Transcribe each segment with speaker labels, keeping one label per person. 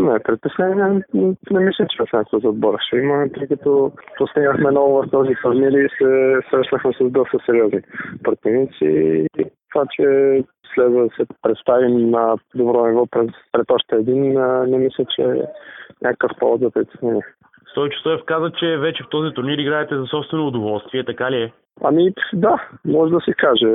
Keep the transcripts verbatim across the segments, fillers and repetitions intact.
Speaker 1: Не, притеснение не мисля, че в някакво за отбора ще има, тъй като постигнахме много в този турнир и се срещнахме с доста сериозни противници. И това, че следва да се представим на добро ниво пред, пред още един, не мисля, че е някакъв повод за притеснение.
Speaker 2: Стойчо Стоев каза, че вече в този турнир играете за собствено удоволствие, така ли е?
Speaker 1: Ами да, може да се каже.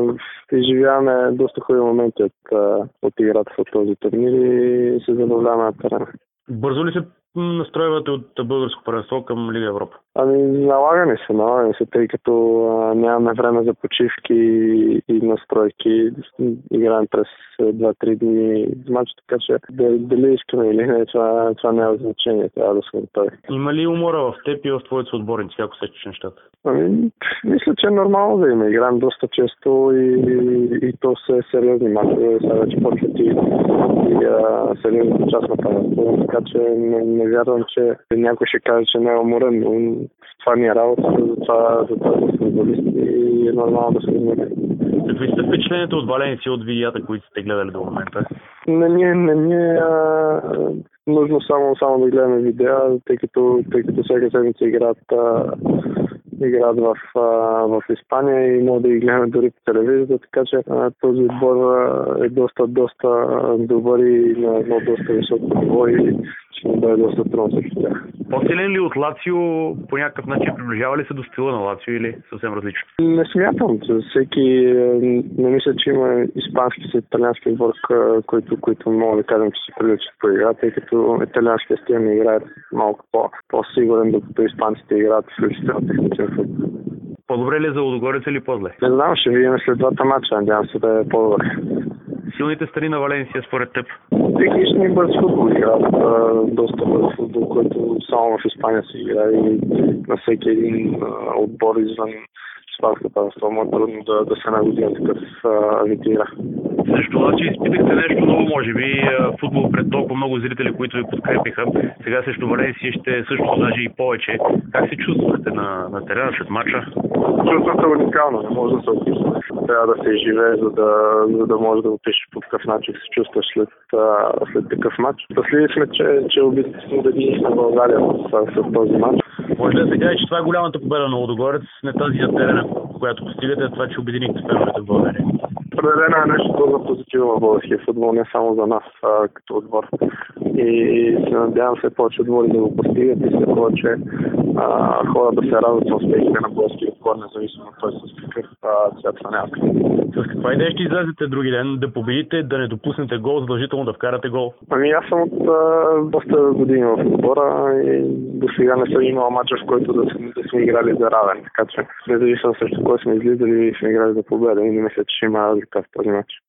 Speaker 1: Изживяваме доста хубави моменти от, от играта в този турнир и се забавляваме на терена.
Speaker 2: Бързо ли се настройвате от българско първенство към Лига Европа?
Speaker 1: Ами налагаме се, налагаме се, тъй като а, нямаме време за почивки и настройки. Играем през два-три дни матч, така че дали искаме или не, това, това няма значение, трябва да сме готови.
Speaker 2: Има ли умора в теб и в твоите съотборници? Как усещаш нещата?
Speaker 1: Ами, мисля, че е нормално да има. Играем доста често и, и, и то са сериозни мачове. Сега вече почват и, и а, сериозната част на първенство, така че не, не вярвам, че някой ще каже, че не е уморен, но това ни е работа, за това, за това да сме футболисти и е нормално да се измерим.
Speaker 2: Какви сте впечатлението от Валенсия, от видеята, които сте гледали до момента?
Speaker 1: Не ни е, не ни е а, нужно само, само да гледаме видеа, тъй като, тъй като всяка седмица играят, а, играят в, а, в Испания и може да ги гледаме дори по телевизията, така че а, този отбор е доста, доста добър и на едно доста високо ниво и ще ни бъде доста трудно срещу тях.
Speaker 2: По-силен ли от Лацио, по някакъв начин приближава ли се до стила на Лацио или съвсем различно?
Speaker 1: Не смятам, че всеки, не мисля, че има испански и италиански отбор, които, които мога да кажем, че се приличат по игра, тъй като италианския стил не играят малко по, по-сигурен, докато испанците играят включително техничен футбол.
Speaker 2: По-добре ли е за Лудогорец или по-зле?
Speaker 1: Не знам, ще видим след двата матча, надявам се да е по-добре.
Speaker 2: Силните страни на Валенсия според теб?
Speaker 1: Технични бърз футбол играят, доста бърз футбол, който само в Испания се играе и на всеки един отбор извън Испанската първенство му е трудно да, да се нагоди на такъв вид игра.
Speaker 2: Срещу Лацио изпитахте нещо ново, може би, футбол пред толкова много зрители, които ви подкрепиха. Сега срещу Валенсия ще също даже и повече. Как се чувствахте на, на терена след мача?
Speaker 1: Чувството е уникално, не може да се описва. Трябва да се изживее, за да, за да може да опишеш по какъв начин се чувстваш след, след такъв матч. Последили сме, че, че убедително да ги на България с този матч.
Speaker 2: Може да се каже, че това е голямата победа на Лудогорец, не тази за терена, която постигате, а това, че обединихте феновете в България.
Speaker 1: Определено е нещо много позитивно в българския футбол, не само за нас а, като отбор. И се надявам все повече отбори да го постигат и все повече а, хора да се радват на успехите на българския отбор, независимо от той с какъв цвят са някакъв.
Speaker 2: С каква идея ще излезете други ден? Да победите, да не допуснете гол, задължително да вкарате гол?
Speaker 1: Ами аз съм от а, доста години в отбора и до сега не съм имал мача, в който да, да сме играли за равен. Така че независимо срещу кой сме излизали и сме играли за победа и не мисля, че ще има разлика в този мач.